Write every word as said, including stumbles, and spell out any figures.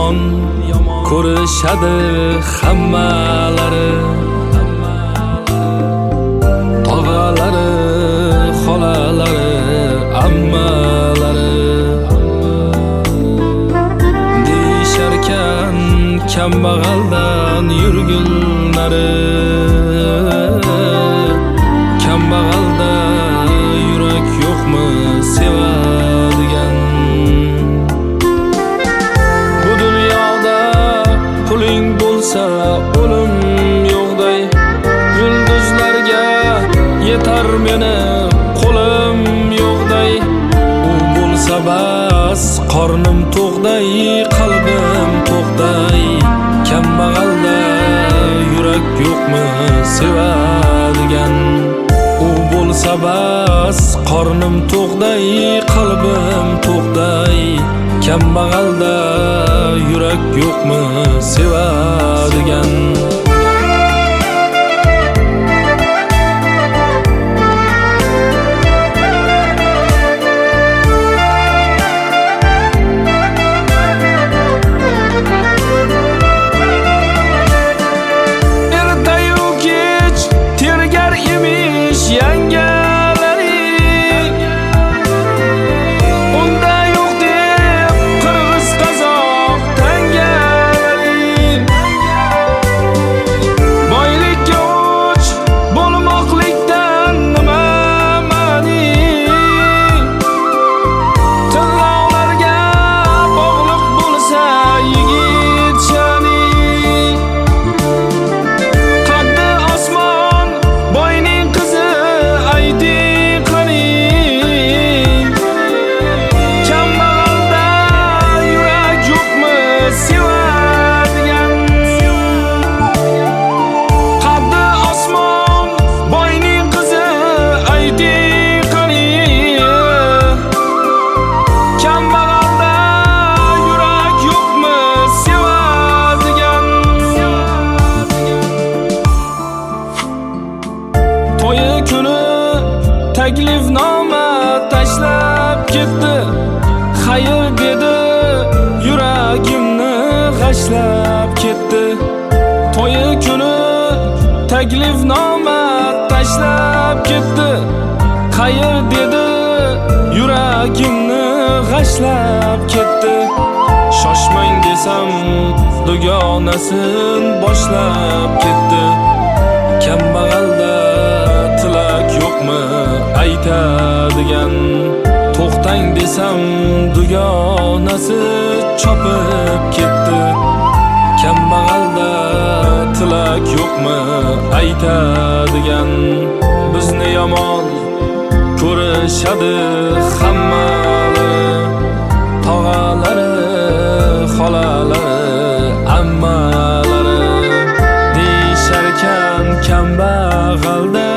yomon ko'rishadi hammalari, tog'alari, xolalari, ammalari. Deyisharkan kambag'aldan yurgunlari, kambag'alda yurak yo'qmi sevadigan. Bu dunyoda puling bo'lsa o'lim yo'qday, yulduzlarga yetar meni qo'lim yo'qday. U bo'lsa bas qornim to'qday, qalbim to'qday. Kambag'alda yurak yo'qmi sevadigan. U bo'lsa bas qornim to'qday, qalbim to'qday. Kambag'alda yurak yo'qmi sevadigan. Taklifnoma tashlab ketdi, xayr dedi, yuragimni g'ashlab ketdi. To'yi kuni taklifnoma tashlab ketdi, xayr dedi, yuragimni g'ashlab ketdi. Shoshmang desam dugonasin boshlab ketdi. Kambag'alda tilak yo'qmi aytadigan. To'xtang desam dugonasi chopib ketdi. Kambag'alda tilak yo'qmi aytadigan. Bizni yomon ko'rishadi hammalari, tog'alari, xolalari, ammalari. Deyisharkan kambag'alda